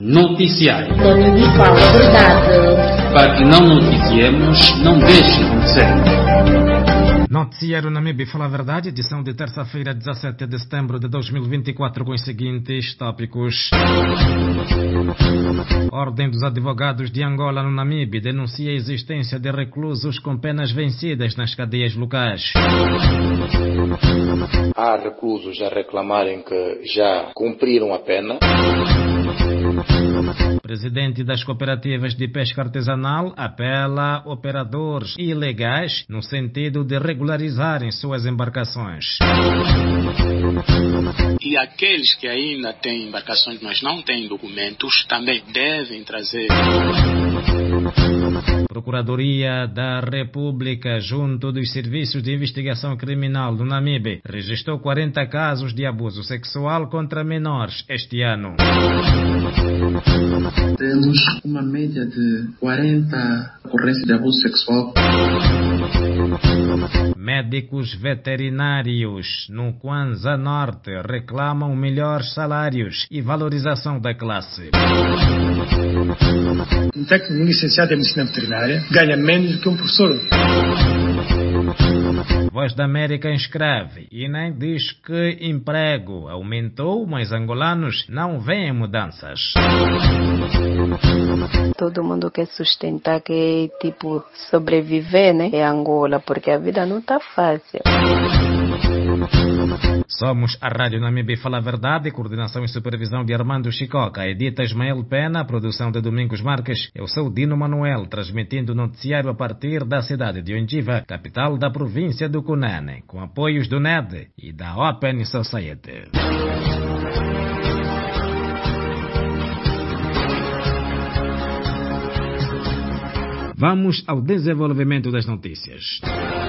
Noticiário. Namíbia fala a verdade. Para que não noticiemos, não deixe acontecer. Noticiário Namíbia fala a verdade, edição de terça-feira, 17 de setembro de 2024, com os seguintes tópicos. Ordem dos Advogados de Angola no Namíbia denuncia a existência de reclusos com penas vencidas nas cadeias locais. Há reclusos a reclamarem que já cumpriram a pena. Presidente das cooperativas de pesca artesanal apela a operadores ilegais no sentido de regularizarem suas embarcações. E aqueles que ainda têm embarcações, mas não têm documentos, também devem trazer. Procuradoria da República, junto dos Serviços de Investigação Criminal do Namíbia, registrou 40 casos de abuso sexual contra menores este ano. Temos uma média de 40 ocorrências de abuso sexual. Médicos veterinários no Kwanza Norte reclamam melhores salários e valorização da classe. Um técnico licenciado em medicina veterinária ganha menos do que um professor. Voz da América inscreve e nem diz que emprego aumentou, mas angolanos não veem mudanças. Todo mundo quer sustentar, quer sobreviver, né? É Angola, porque a vida não está fácil. Somos a Rádio Namíbia Fala a Verdade, coordenação e supervisão de Armando Chicoca, edita Ismael Pena, produção de Domingos Marques. Eu sou Dino Manuel, transmitindo o noticiário a partir da cidade de Ondiva, capital da província do Cunene, com apoios do NED e da Open Society. Vamos ao desenvolvimento das notícias.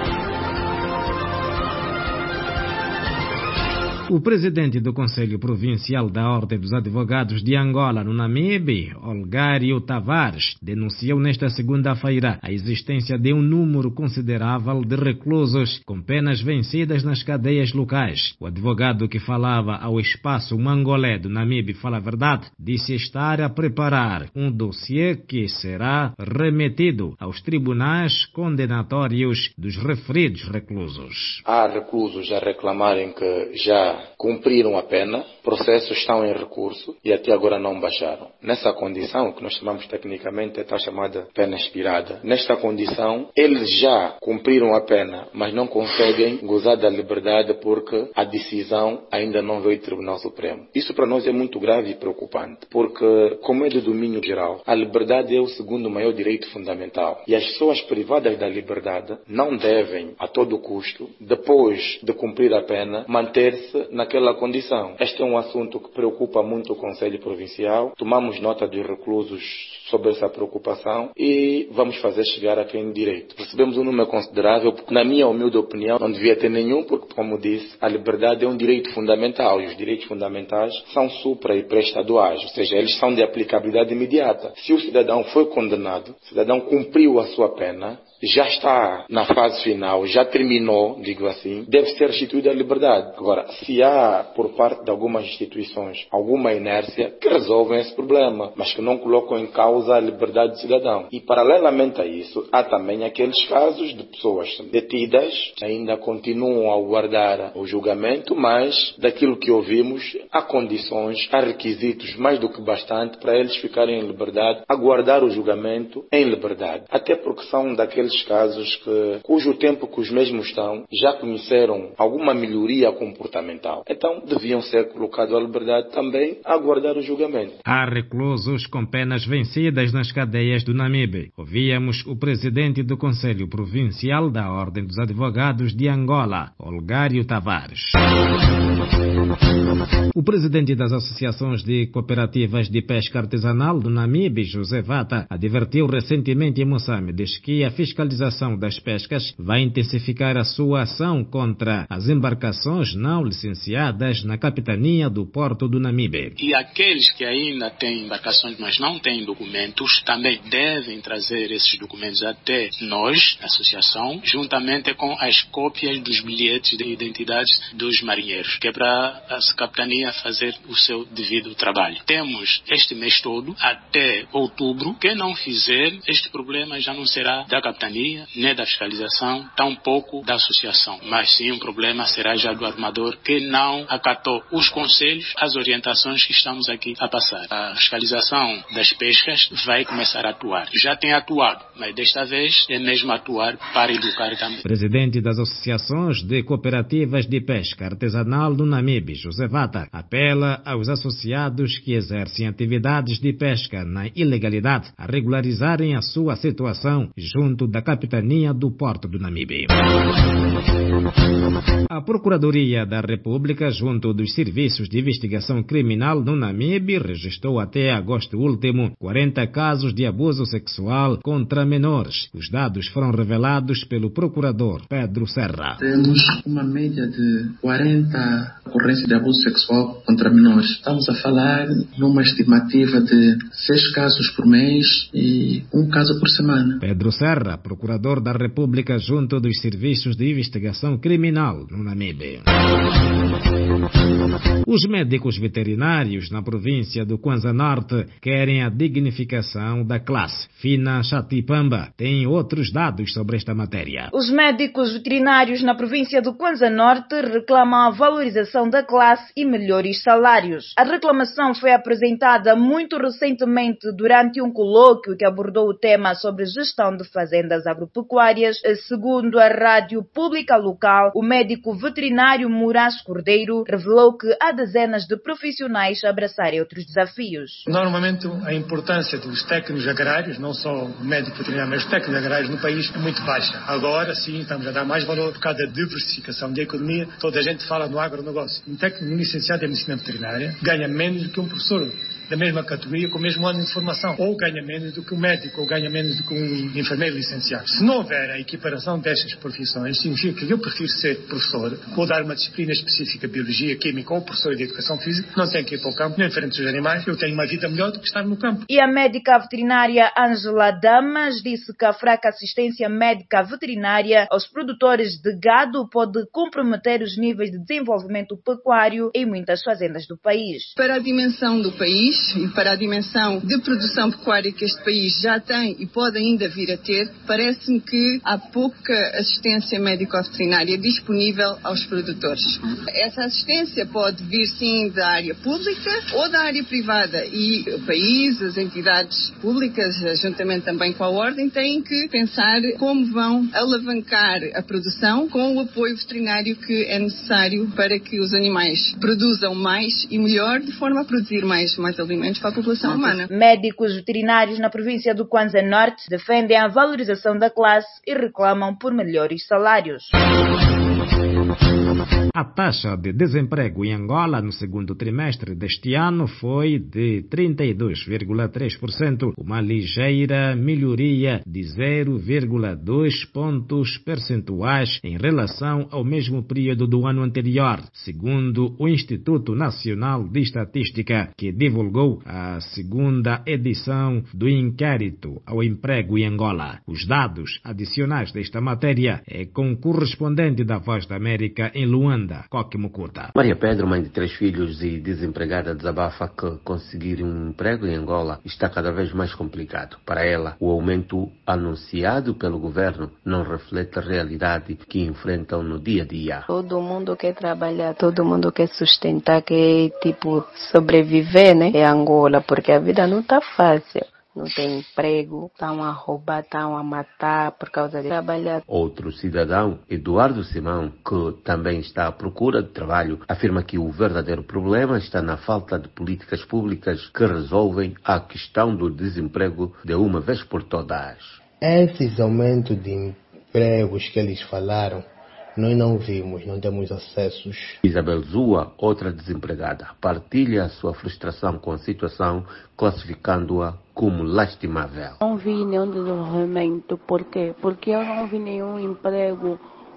O presidente do Conselho Provincial da Ordem dos Advogados de Angola, no Namíbia, Olgário Tavares, denunciou nesta segunda-feira a existência de um número considerável de reclusos com penas vencidas nas cadeias locais. O advogado que falava ao espaço Mangolé do Namíbia Fala a Verdade disse estar a preparar um dossiê que será remetido aos tribunais condenatórios dos referidos reclusos. Há reclusos a reclamarem que já cumpriram a pena, processos estão em recurso e até agora não baixaram. Nessa condição, que nós chamamos tecnicamente a tal chamada pena expirada, nesta condição, eles já cumpriram a pena, mas não conseguem gozar da liberdade porque a decisão ainda não veio do Tribunal Supremo. Isso para nós é muito grave e preocupante, porque, como é de domínio geral, a liberdade é o segundo maior direito fundamental e as pessoas privadas da liberdade não devem, a todo custo, depois de cumprir a pena, manter-se naquela condição. Este é um assunto que preocupa muito o Conselho Provincial. Tomamos nota dos reclusos sobre essa preocupação e vamos fazer chegar a quem direito. Recebemos um número considerável, porque na minha humilde opinião não devia ter nenhum, porque, como disse, a liberdade é um direito fundamental e os direitos fundamentais são supra e pré-estaduais, ou seja, eles são de aplicabilidade imediata. Se o cidadão foi condenado, o cidadão cumpriu a sua pena, já está na fase final, já terminou, digo assim, deve ser restituída a liberdade. Agora, se há, por parte de algumas instituições, alguma inércia, que resolvem esse problema, mas que não colocam em causa a liberdade do cidadão. E, paralelamente a isso, há também aqueles casos de pessoas detidas, que ainda continuam a aguardar o julgamento, mas, daquilo que ouvimos, há condições, há requisitos mais do que bastante para eles ficarem em liberdade, aguardar o julgamento em liberdade. Até porque são daqueles casos cujo tempo que os mesmos estão já conheceram alguma melhoria comportamental. Então deviam ser colocados à liberdade também a aguardar o julgamento. Há reclusos com penas vencidas nas cadeias do Namíbia. Ouvíamos o presidente do Conselho Provincial da Ordem dos Advogados de Angola, Olgário Tavares. O presidente das associações de cooperativas de pesca artesanal do Namíbia, José Vata, advertiu recentemente em Moçambique que a fiscalização das pescas vai intensificar a sua ação contra as embarcações não licenciadas licenciadas na capitania do Porto do Namibe. E aqueles que ainda têm embarcações, mas não têm documentos, também devem trazer esses documentos até nós, a associação, juntamente com as cópias dos bilhetes de identidade dos marinheiros, que é para a capitania fazer o seu devido trabalho. Temos este mês todo, até outubro. Quem não fizer, este problema já não será da capitania, nem da fiscalização, tampouco da associação, mas sim um problema será já do armador que não acatou os conselhos, as orientações que estamos aqui a passar. A fiscalização das pescas vai começar a atuar. Já tem atuado, mas desta vez é mesmo atuar para educar também. Presidente das associações de cooperativas de pesca artesanal do Namibe, José Vata, apela aos associados que exercem atividades de pesca na ilegalidade a regularizarem a sua situação junto da capitania do Porto do Namibe. A Procuradoria da República, junto dos Serviços de Investigação Criminal no Namibe, registrou até agosto último 40 casos de abuso sexual contra menores. Os dados foram revelados pelo procurador Pedro Serra. Temos uma média de 40 ocorrências de abuso sexual contra menores. Estamos a falar numa estimativa de 6 casos por mês e 1 caso por semana. Pedro Serra, procurador da República junto dos Serviços de Investigação Criminal no Namibe. Os médicos veterinários na província do Kwanza Norte querem a dignificação da classe. Fina Chatipamba tem outros dados sobre esta matéria. Os médicos veterinários na província do Kwanza Norte reclamam a valorização da classe e melhores salários. A reclamação foi apresentada muito recentemente durante um colóquio que abordou o tema sobre gestão de fazendas agropecuárias. Segundo a rádio pública local, o médico veterinário Muraz Cordeiro revelou que há dezenas de profissionais a abraçarem outros desafios. Normalmente a importância dos técnicos agrários, não só o médico veterinário, mas os técnicos agrários no país é muito baixa. Agora sim estamos a dar mais valor por causa da diversificação da economia. Toda a gente fala no agronegócio. Um técnico licenciado em medicina veterinária ganha menos do que um professor da mesma categoria, com o mesmo ano de formação, ou ganha menos do que um médico, ou ganha menos do que um enfermeiro licenciado. Se não houver a equiparação destas profissões, significa que eu prefiro ser professor, ou dar uma disciplina específica, biologia, química, ou professor de educação física, não tenho que ir para o campo, nem frente dos animais, eu tenho uma vida melhor do que estar no campo. E a médica veterinária Ângela Damas disse que a fraca assistência médica veterinária aos produtores de gado pode comprometer os níveis de desenvolvimento pecuário em muitas fazendas do país. Para a dimensão do país e para a dimensão de produção pecuária que este país já tem e pode ainda vir a ter, parece-me que há pouca assistência médico-veterinária disponível aos produtores. Essa assistência pode vir sim da área pública ou da área privada e o país, as entidades públicas, juntamente também com a Ordem, têm que pensar como vão alavancar a produção com o apoio veterinário que é necessário para que os animais produzam mais e melhor, de forma a produzir mais alimentos para a população humana. Médicos veterinários na província do Kwanza Norte defendem a valorização da classe e reclamam por melhores salários. A taxa de desemprego em Angola no segundo trimestre deste ano foi de 32,3%, uma ligeira melhoria de 0,2 pontos percentuais em relação ao mesmo período do ano anterior, segundo o Instituto Nacional de Estatística, que divulgou a segunda edição do inquérito ao emprego em Angola. Os dados adicionais desta matéria é com o correspondente da Voz da América em Luanda, Coque Mucuta. Maria Pedro, mãe de 3 filhos e desempregada, desabafa que conseguir um emprego em Angola está cada vez mais complicado. Para ela, o aumento anunciado pelo governo não reflete a realidade que enfrentam no dia a dia. Todo mundo quer trabalhar, todo mundo quer sustentar, quer sobreviver, né? Em Angola, porque a vida não está fácil. Não tem emprego, estão a roubar, estão a matar por causa de trabalhar. Outro cidadão, Eduardo Simão, que também está à procura de trabalho, afirma que o verdadeiro problema está na falta de políticas públicas que resolvem a questão do desemprego de uma vez por todas. Esses aumentos de empregos que eles falaram, nós não vimos, não temos acessos. Isabel Zua, outra desempregada, partilha a sua frustração com a situação, classificando-a como lastimável. Não vi nenhum desenvolvimento. Por quê? Porque eu não vi nenhum emprego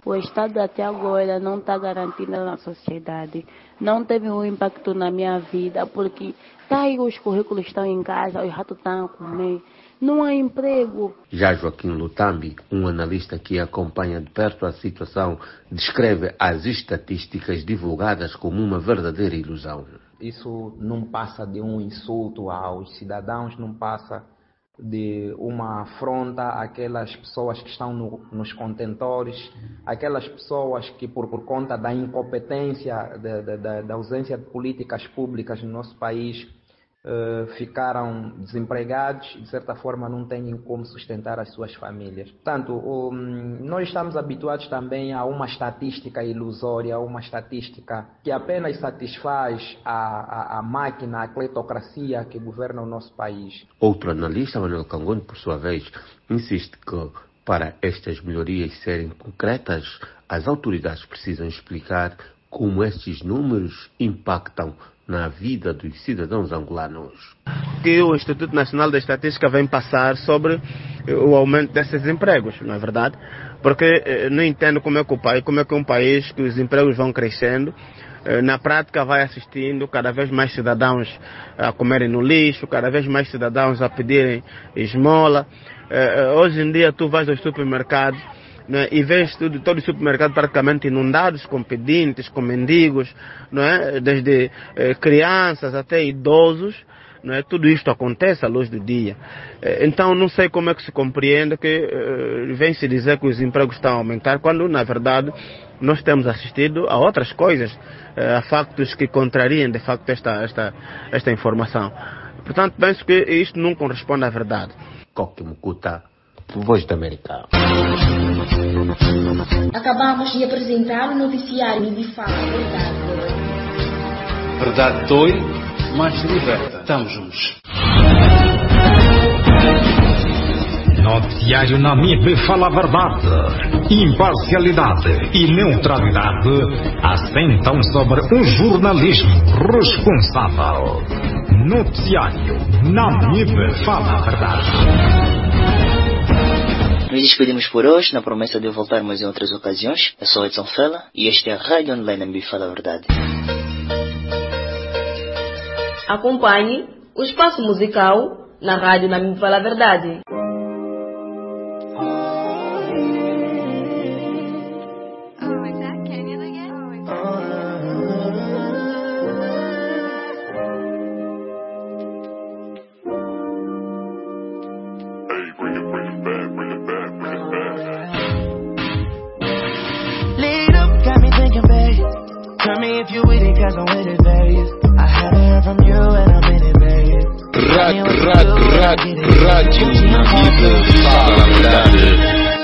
O Estado até agora não está garantindo na sociedade. Não teve um impacto na minha vida, porque tá aí os currículos estão em casa, os ratos estão a comer. Não há emprego. Já Joaquim Lutambi, um analista que acompanha de perto a situação, descreve as estatísticas divulgadas como uma verdadeira ilusão. Isso não passa de um insulto aos cidadãos, não passa de uma afronta àquelas pessoas que estão nos contentores, aquelas pessoas que por conta da incompetência, da ausência de políticas públicas no nosso país, ficaram desempregados e de certa forma não têm como sustentar as suas famílias. Portanto, nós estamos habituados também a uma estatística ilusória, uma estatística que apenas satisfaz a máquina, a cletocracia que governa o nosso país. Outro analista, Manuel Cangonde, por sua vez, insiste que para estas melhorias serem concretas, as autoridades precisam explicar como estes números impactam na vida dos cidadãos angolanos. Que o Instituto Nacional de Estatística vem passar sobre o aumento desses empregos, não é verdade? Porque não entendo como é que um país que os empregos vão crescendo, na prática vai assistindo cada vez mais cidadãos a comerem no lixo, cada vez mais cidadãos a pedirem esmola. Hoje em dia tu vais aos supermercados, né, e vês todo o supermercado praticamente inundados com pedintes, com mendigos, não é? Desde crianças até idosos, não é? Tudo isto acontece à luz do dia. Então não sei como é que se compreende que vem-se dizer que os empregos estão a aumentar, quando na verdade nós temos assistido a outras coisas, a factos que contrariam de facto esta informação. Portanto, penso que isto não corresponde à verdade. Coque Mucuta, Voz da América. Acabamos de apresentar o noticiário de Fala Verdade. Verdade dói, mas liberta. Estamos juntos. Noticiário Namibe Fala Verdade. Imparcialidade e neutralidade assentam sobre um jornalismo responsável. Noticiário Namibe Fala Verdade. Nos despedimos por hoje, na promessa de voltarmos em outras ocasiões. Eu sou Edson Fela e este é a Rádio Online Namibe Fala Verdade. Acompanhe o espaço musical na Rádio Namibe Fala Verdade. Rádio Namibe Fala Verdade.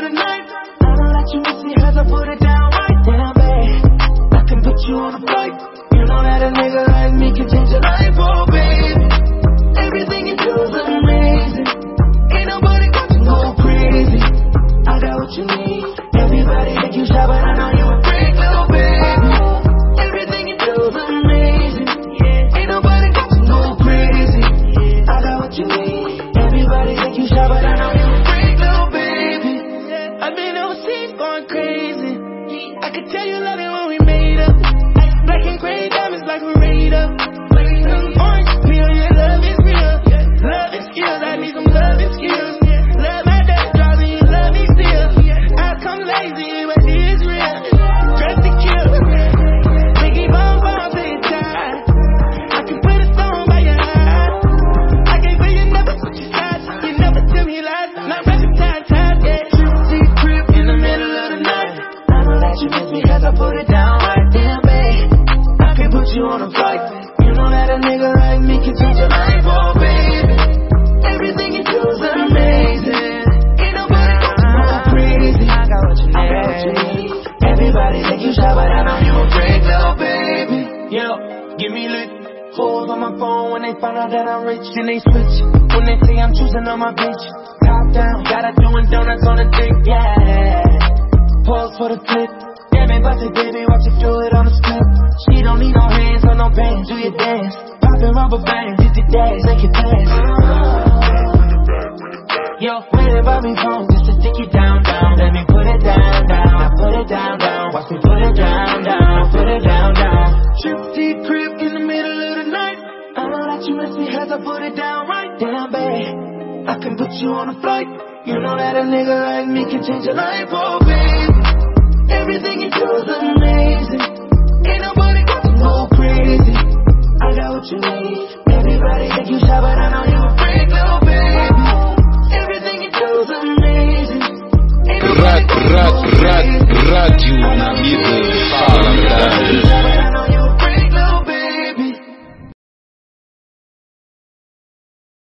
Then they switch when they say I'm choosing on my bitch. Top down, got her doing donuts on the dick, yeah. Pause for the flip. Damn it, bust it, baby, watch you do it on the strip. She don't need no hands or no bands, do your dance. Poppin' rubber bands, hit the dash, make it dance. Yo, waiting by me phone just to stick it down, down. Let me put it down, down. I put it down. can put you on a flight. You know that a nigga like me can change your life, oh baby. Everything you do is amazing. Ain't nobody got to go crazy. I got what you need. Everybody think you shy, but I know you a freak, no.